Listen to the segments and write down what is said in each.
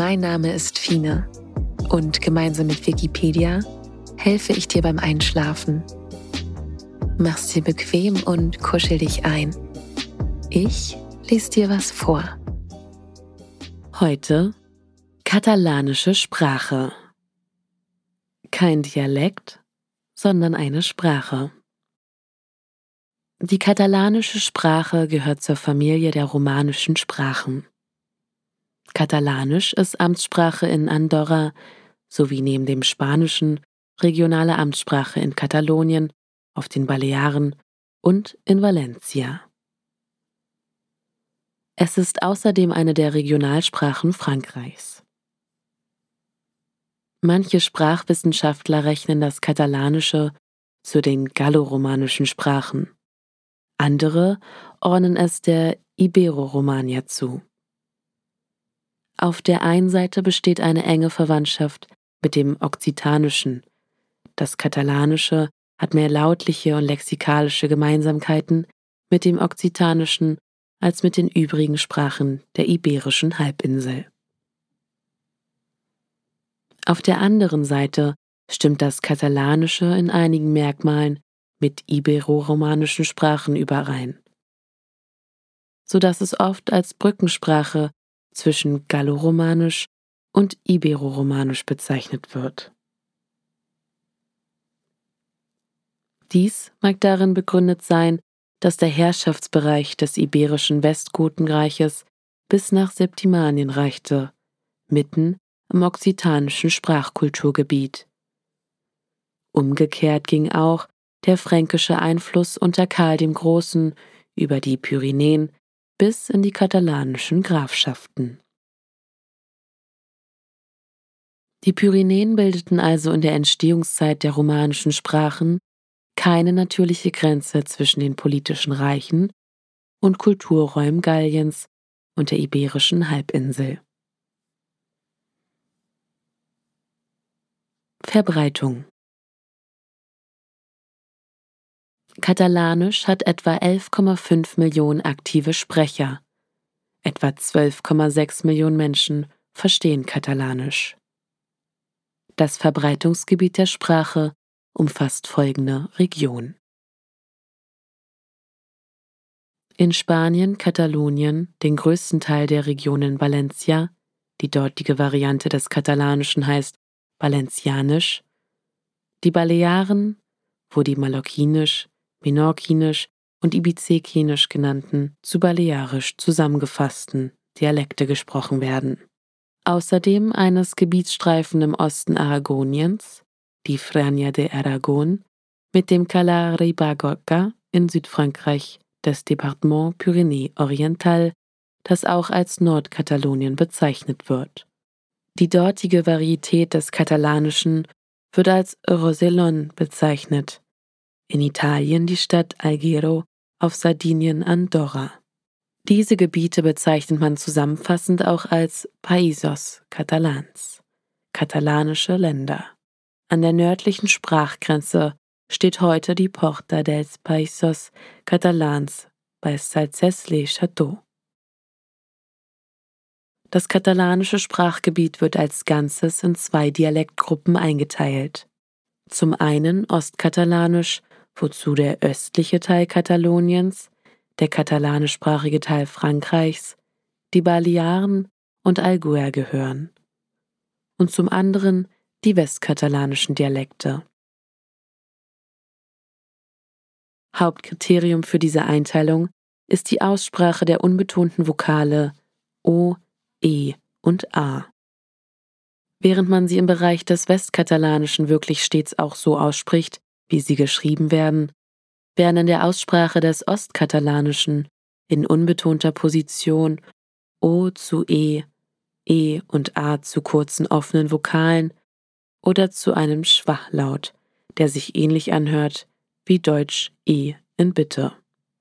Mein Name ist Fine und gemeinsam mit Wikipedia helfe ich dir beim Einschlafen. Mach's dir bequem und kuschel dich ein. Ich lese dir was vor. Heute katalanische Sprache. Kein Dialekt, sondern eine Sprache. Die katalanische Sprache gehört zur Familie der romanischen Sprachen. Katalanisch ist Amtssprache in Andorra sowie neben dem Spanischen regionale Amtssprache in Katalonien, auf den Balearen und in Valencia. Es ist außerdem eine der Regionalsprachen Frankreichs. Manche Sprachwissenschaftler rechnen das Katalanische zu den galloromanischen Sprachen. Andere ordnen es der Ibero-Romagna zu. Auf der einen Seite besteht eine enge Verwandtschaft mit dem Okzitanischen. Das Katalanische hat mehr lautliche und lexikalische Gemeinsamkeiten mit dem Okzitanischen als mit den übrigen Sprachen der Iberischen Halbinsel. Auf der anderen Seite stimmt das Katalanische in einigen Merkmalen mit ibero-romanischen Sprachen überein, sodass es oft als Brückensprache zwischen Galloromanisch und Ibero-Romanisch bezeichnet wird. Dies mag darin begründet sein, dass der Herrschaftsbereich des Iberischen Westgotenreiches bis nach Septimanien reichte, mitten im okzitanischen Sprachkulturgebiet. Umgekehrt ging auch der fränkische Einfluss unter Karl dem Großen über die Pyrenäen bis in die katalanischen Grafschaften. Die Pyrenäen bildeten also in der Entstehungszeit der romanischen Sprachen keine natürliche Grenze zwischen den politischen Reichen und Kulturräumen Galliens und der Iberischen Halbinsel. Verbreitung. Katalanisch hat etwa 11,5 Millionen aktive Sprecher. Etwa 12,6 Millionen Menschen verstehen Katalanisch. Das Verbreitungsgebiet der Sprache umfasst folgende Regionen. In Spanien, Katalonien, den größten Teil der Region in Valencia, die dortige Variante des Katalanischen heißt Valencianisch, die Balearen, wo die Mallorquinisch, Menorquinisch und Ibizekinisch genannten, zu Balearisch zusammengefassten Dialekte gesprochen werden. Außerdem eines Gebietsstreifen im Osten Aragoniens, die Franja de Aragón, mit dem Cala Ribagorça in Südfrankreich des Département Pyrénées-Oriental, das auch als Nordkatalonien bezeichnet wird. Die dortige Varietät des Katalanischen wird als Rosellón bezeichnet. In Italien die Stadt Alghero, auf Sardinien Andorra. Diese Gebiete bezeichnet man zusammenfassend auch als Països Catalans, katalanische Länder. An der nördlichen Sprachgrenze steht heute die Porta dels Països Catalans bei Salcés-les-Châteaux. Das katalanische Sprachgebiet wird als Ganzes in 2 Dialektgruppen eingeteilt. Zum einen Ostkatalanisch, wozu der östliche Teil Kataloniens, der katalanischsprachige Teil Frankreichs, die Balearen und Allgäu gehören. Und zum anderen die westkatalanischen Dialekte. Hauptkriterium für diese Einteilung ist die Aussprache der unbetonten Vokale O, E und A. Während man sie im Bereich des Westkatalanischen wirklich stets auch so ausspricht, wie sie geschrieben werden in der Aussprache des Ostkatalanischen in unbetonter Position O zu E und A zu kurzen offenen Vokalen oder zu einem Schwachlaut, der sich ähnlich anhört wie Deutsch E in Bitte.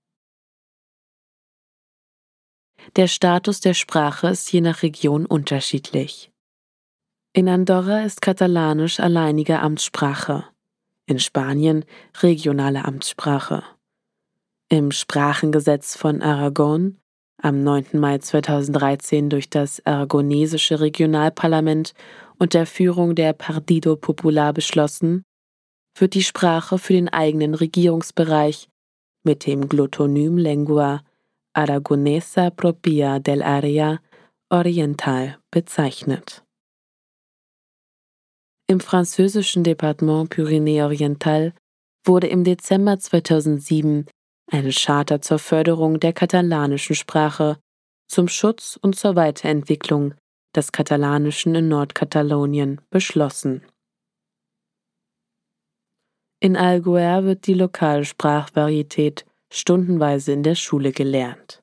Der Status der Sprache ist je nach Region unterschiedlich. In Andorra ist Katalanisch alleinige Amtssprache, in Spanien regionale Amtssprache. Im Sprachengesetz von Aragon am 9. Mai 2013 durch das aragonesische Regionalparlament unter Führung der Partido Popular beschlossen, wird die Sprache für den eigenen Regierungsbereich mit dem Glottonym Lengua Aragonesa Propia del Área Oriental bezeichnet. Im französischen Departement Pyrénées-Oriental wurde im Dezember 2007 eine Charta zur Förderung der katalanischen Sprache, zum Schutz und zur Weiterentwicklung des Katalanischen in Nordkatalonien beschlossen. In Alguer wird die lokale Sprachvarietät stundenweise in der Schule gelernt.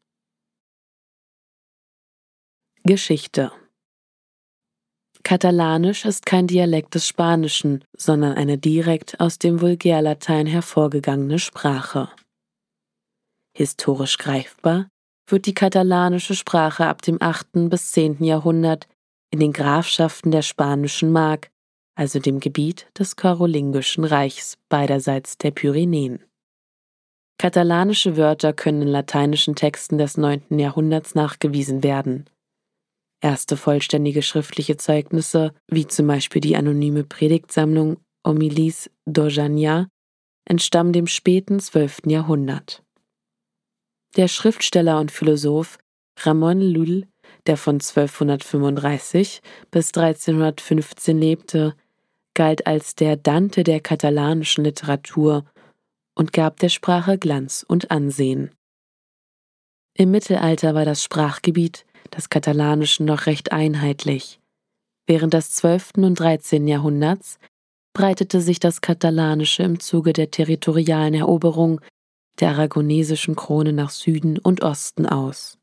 Geschichte. Katalanisch ist kein Dialekt des Spanischen, sondern eine direkt aus dem Vulgärlatein hervorgegangene Sprache. Historisch greifbar wird die katalanische Sprache ab dem 8. bis 10. Jahrhundert in den Grafschaften der Spanischen Mark, also dem Gebiet des Karolingischen Reichs beiderseits der Pyrenäen. Katalanische Wörter können in lateinischen Texten des 9. Jahrhunderts nachgewiesen werden. Erste vollständige schriftliche Zeugnisse, wie zum Beispiel die anonyme Predigtsammlung Homilies d'Orjania, entstammen dem späten 12. Jahrhundert. Der Schriftsteller und Philosoph Ramon Llull, der von 1235 bis 1315 lebte, galt als der Dante der katalanischen Literatur und gab der Sprache Glanz und Ansehen. Im Mittelalter war das Sprachgebiet des Katalanischen noch recht einheitlich. Während des 12. und 13. Jahrhunderts breitete sich das Katalanische im Zuge der territorialen Eroberung der aragonesischen Krone nach Süden und Osten aus.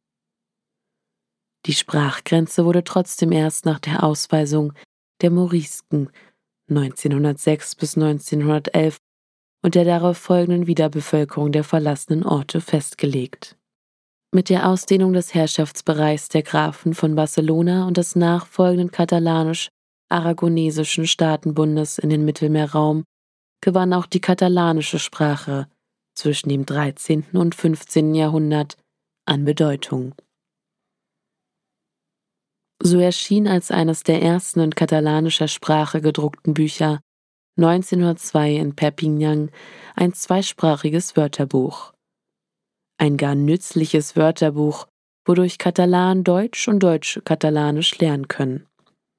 Die Sprachgrenze wurde trotzdem erst nach der Ausweisung der Morisken 1906 bis 1911 und der darauf folgenden Wiederbevölkerung der verlassenen Orte festgelegt. Mit der Ausdehnung des Herrschaftsbereichs der Grafen von Barcelona und des nachfolgenden katalanisch-aragonesischen Staatenbundes in den Mittelmeerraum gewann auch die katalanische Sprache zwischen dem 13. und 15. Jahrhundert an Bedeutung. So erschien als eines der ersten in katalanischer Sprache gedruckten Bücher 1902 in Perpignan ein zweisprachiges Wörterbuch. Ein gar nützliches Wörterbuch, wodurch Katalanen Deutsch und Deutsche Katalanisch lernen können.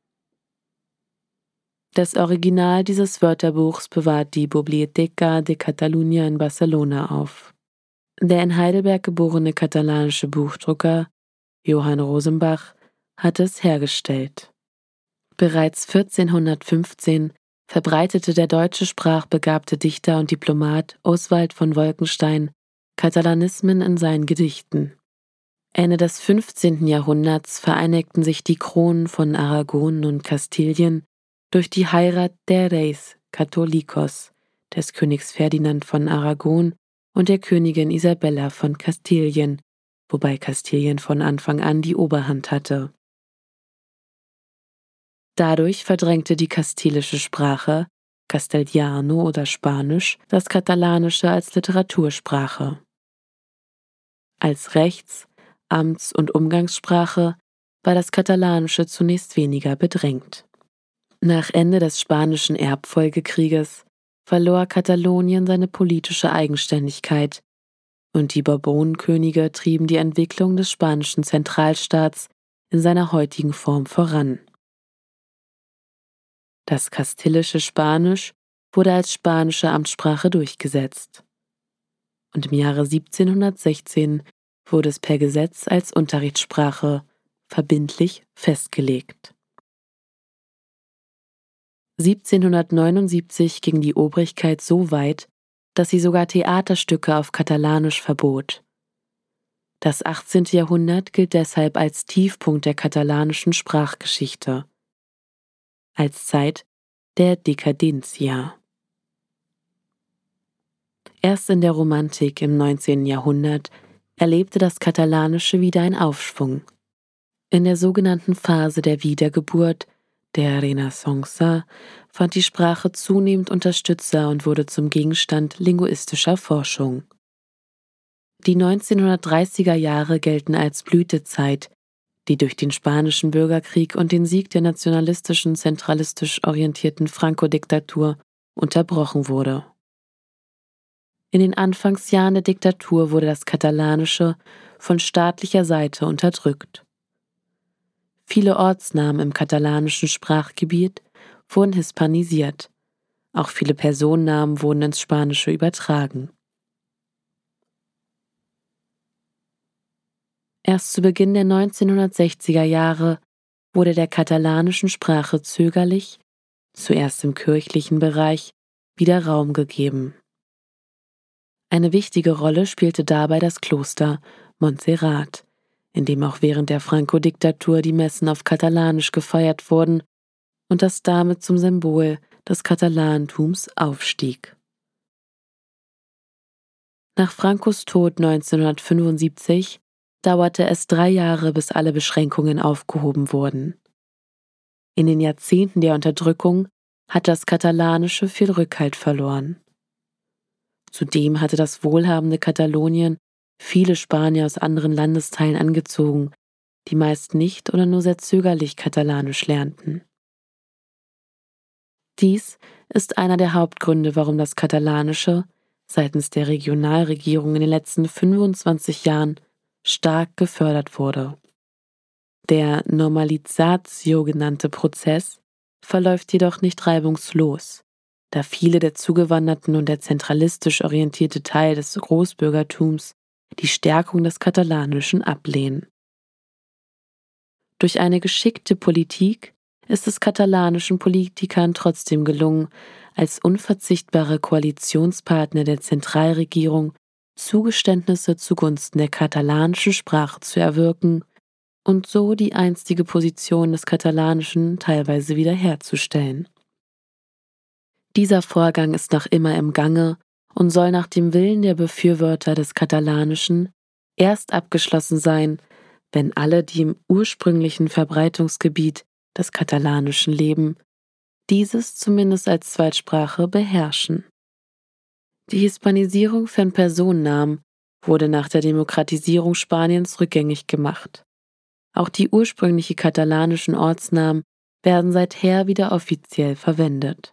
Das Original dieses Wörterbuchs bewahrt die Biblioteca de Catalunya in Barcelona auf. Der in Heidelberg geborene katalanische Buchdrucker Johann Rosenbach hat es hergestellt. Bereits 1415 verbreitete der deutsche sprachbegabte Dichter und Diplomat Oswald von Wolkenstein Katalanismen in seinen Gedichten. Ende des 15. Jahrhunderts vereinigten sich die Kronen von Aragon und Kastilien durch die Heirat der Reis Catholicos, des Königs Ferdinand von Aragon und der Königin Isabella von Kastilien, wobei Kastilien von Anfang an die Oberhand hatte. Dadurch verdrängte die kastilische Sprache, Castellano oder Spanisch, das Katalanische als Literatursprache. Als Rechts-, Amts- und Umgangssprache war das Katalanische zunächst weniger bedrängt. Nach Ende des Spanischen Erbfolgekrieges verlor Katalonien seine politische Eigenständigkeit und die Bourbonenkönige trieben die Entwicklung des spanischen Zentralstaats in seiner heutigen Form voran. Das kastilische Spanisch wurde als spanische Amtssprache durchgesetzt. Und im Jahre 1716 wurde es per Gesetz als Unterrichtssprache verbindlich festgelegt. 1779 ging die Obrigkeit so weit, dass sie sogar Theaterstücke auf Katalanisch verbot. Das 18. Jahrhundert gilt deshalb als Tiefpunkt der katalanischen Sprachgeschichte, als Zeit der Dekadentia. Erst in der Romantik im 19. Jahrhundert erlebte das Katalanische wieder einen Aufschwung. In der sogenannten Phase der Wiedergeburt, der Renaissance, fand die Sprache zunehmend Unterstützer und wurde zum Gegenstand linguistischer Forschung. Die 1930er Jahre gelten als Blütezeit, die durch den Spanischen Bürgerkrieg und den Sieg der nationalistischen, zentralistisch orientierten Franco-Diktatur unterbrochen wurde. In den Anfangsjahren der Diktatur wurde das Katalanische von staatlicher Seite unterdrückt. Viele Ortsnamen im katalanischen Sprachgebiet wurden hispanisiert, auch viele Personennamen wurden ins Spanische übertragen. Erst zu Beginn der 1960er Jahre wurde der katalanischen Sprache zögerlich, zuerst im kirchlichen Bereich, wieder Raum gegeben. Eine wichtige Rolle spielte dabei das Kloster Montserrat, in dem auch während der Franco-Diktatur die Messen auf Katalanisch gefeiert wurden und das damit zum Symbol des Katalanentums aufstieg. Nach Francos Tod 1975 dauerte es 3 Jahre, bis alle Beschränkungen aufgehoben wurden. In den Jahrzehnten der Unterdrückung hat das Katalanische viel Rückhalt verloren. Zudem hatte das wohlhabende Katalonien viele Spanier aus anderen Landesteilen angezogen, die meist nicht oder nur sehr zögerlich Katalanisch lernten. Dies ist einer der Hauptgründe, warum das Katalanische seitens der Regionalregierung in den letzten 25 Jahren stark gefördert wurde. Der Normalisatio genannte Prozess verläuft jedoch nicht reibungslos, da viele der Zugewanderten und der zentralistisch orientierte Teil des Großbürgertums die Stärkung des Katalanischen ablehnen. Durch eine geschickte Politik ist es katalanischen Politikern trotzdem gelungen, als unverzichtbare Koalitionspartner der Zentralregierung Zugeständnisse zugunsten der katalanischen Sprache zu erwirken und so die einstige Position des Katalanischen teilweise wiederherzustellen. Dieser Vorgang ist noch immer im Gange und soll nach dem Willen der Befürworter des Katalanischen erst abgeschlossen sein, wenn alle, die im ursprünglichen Verbreitungsgebiet des Katalanischen leben, dieses zumindest als Zweitsprache beherrschen. Die Hispanisierung von Personennamen wurde nach der Demokratisierung Spaniens rückgängig gemacht. Auch die ursprünglich katalanischen Ortsnamen werden seither wieder offiziell verwendet.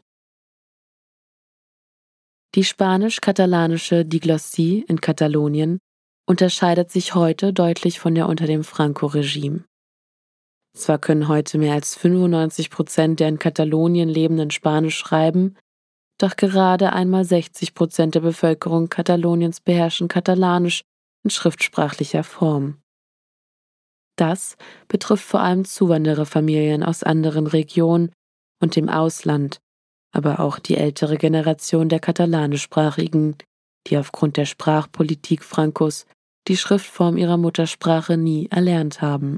Die spanisch-katalanische Diglossie in Katalonien unterscheidet sich heute deutlich von der unter dem Franco-Regime. Zwar können heute mehr als 95% der in Katalonien lebenden Spanisch schreiben, doch gerade einmal 60% der Bevölkerung Kataloniens beherrschen Katalanisch in schriftsprachlicher Form. Das betrifft vor allem Zuwandererfamilien aus anderen Regionen und dem Ausland, aber auch die ältere Generation der Katalanischsprachigen, die aufgrund der Sprachpolitik Francos die Schriftform ihrer Muttersprache nie erlernt haben.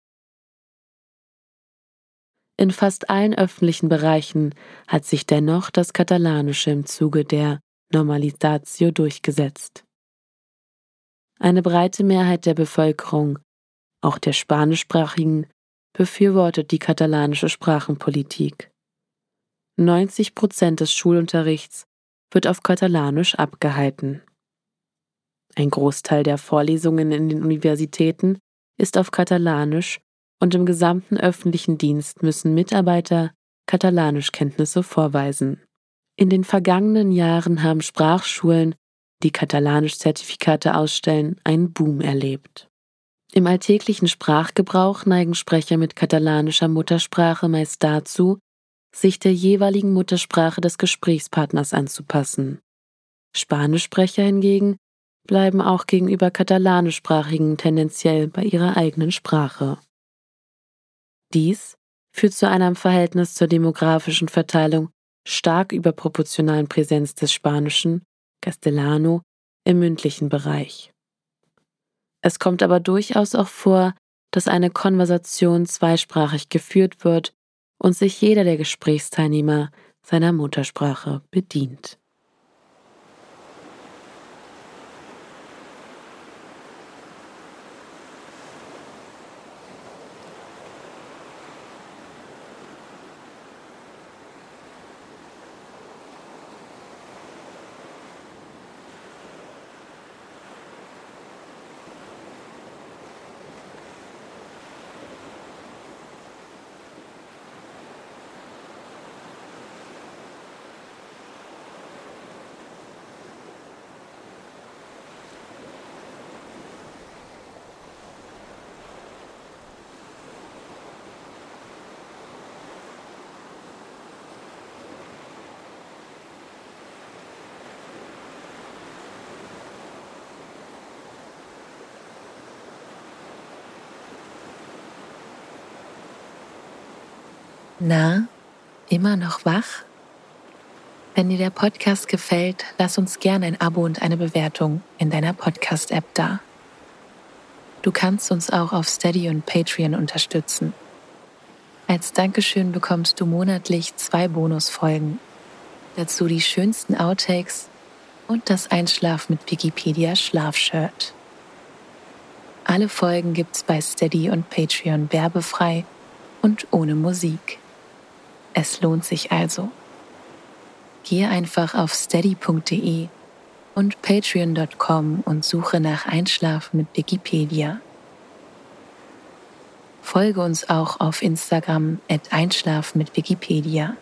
In fast allen öffentlichen Bereichen hat sich dennoch das Katalanische im Zuge der Normalisatio durchgesetzt. Eine breite Mehrheit der Bevölkerung, auch der spanischsprachigen, befürwortet die katalanische Sprachenpolitik. 90% des Schulunterrichts wird auf Katalanisch abgehalten. Ein Großteil der Vorlesungen in den Universitäten ist auf Katalanisch und im gesamten öffentlichen Dienst müssen Mitarbeiter Katalanischkenntnisse vorweisen. In den vergangenen Jahren haben Sprachschulen, die Katalanisch-Zertifikate ausstellen, einen Boom erlebt. Im alltäglichen Sprachgebrauch neigen Sprecher mit katalanischer Muttersprache meist dazu, sich der jeweiligen Muttersprache des Gesprächspartners anzupassen. Spanischsprecher hingegen bleiben auch gegenüber Katalanischsprachigen tendenziell bei ihrer eigenen Sprache. Dies führt zu einer im Verhältnis zur demografischen Verteilung stark überproportionalen Präsenz des Spanischen, Castellano, im mündlichen Bereich. Es kommt aber durchaus auch vor, dass eine Konversation zweisprachig geführt wird und sich jeder der Gesprächsteilnehmer seiner Muttersprache bedient. Na, immer noch wach? Wenn dir der Podcast gefällt, lass uns gerne ein Abo und eine Bewertung in deiner Podcast-App da. Du kannst uns auch auf Steady und Patreon unterstützen. Als Dankeschön bekommst du monatlich 2 Bonusfolgen, dazu die schönsten Outtakes und das Einschlafen mit Wikipedia Schlafshirt. Alle Folgen gibt's bei Steady und Patreon werbefrei und ohne Musik. Es lohnt sich also. Gehe einfach auf steady.de und patreon.com und suche nach Einschlafen mit Wikipedia. Folge uns auch auf Instagram @Einschlafen mit Wikipedia.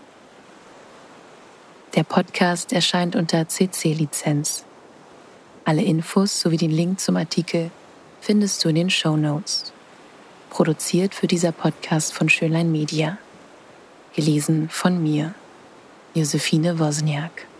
Der Podcast erscheint unter CC-Lizenz. Alle Infos sowie den Link zum Artikel findest du in den Shownotes. Produziert für dieser Podcast von Schönlein Media. Gelesen von mir, Josephine Wozniak.